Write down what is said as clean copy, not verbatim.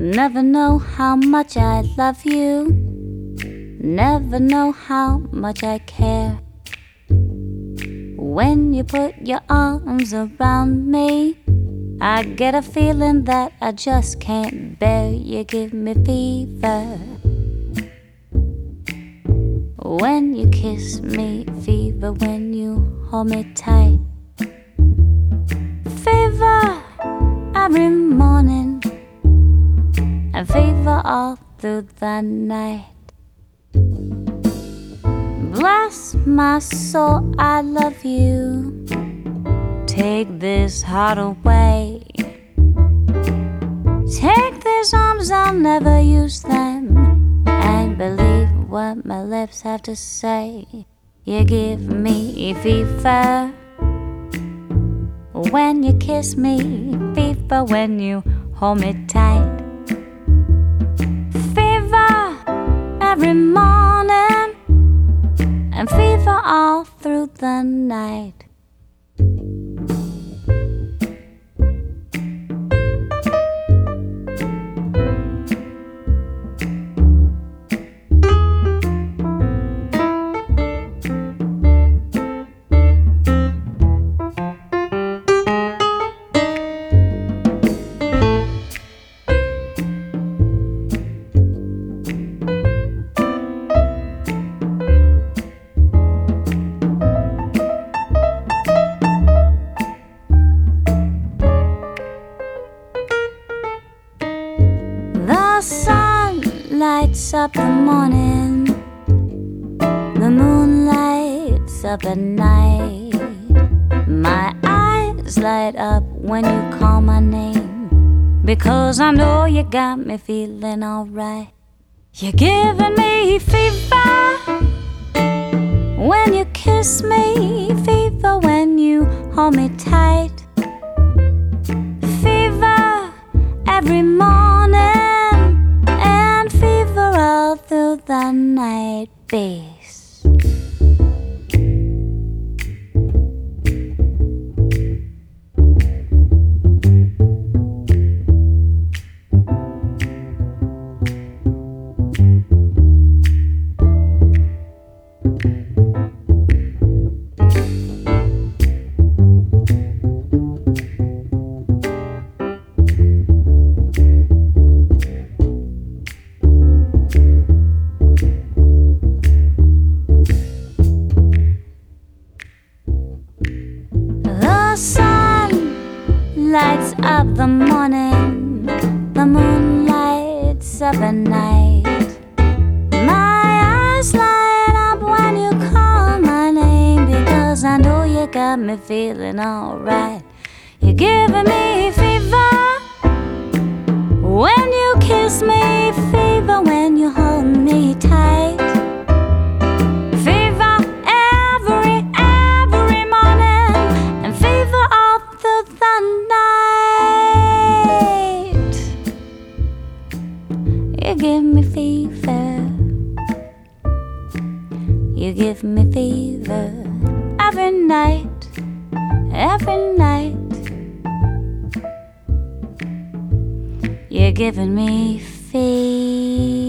Never know how much I love you, never know how much I care. When you put your arms around me, I get a feeling that I just can't bear. You give me fever when you kiss me, fever when you hold me tight. Fever every morning and fever all through the night. Bless my soul, I love you. Take this heart away. Take these arms, I'll never use them. And believe what my lips have to say. You give me fever when you kiss me, fever when you hold me tight. Fever every morning and fever all through the night. The sun lights up the morning, the moon lights up at night. My eyes light up when you call my name, because I know you got me feeling alright. You're giving me fever when you kiss me, fever when you hold me tight. Fever every morning and fever all through the night. Bass. The sun lights up the morning, the moon lights up at night. My eyes light up when you call my name, because I know you got me feeling alright. You're giving me fever when you kiss me, fever when you hold me tight. You give me fever, you give me fever every night, every night. You're giving me fever.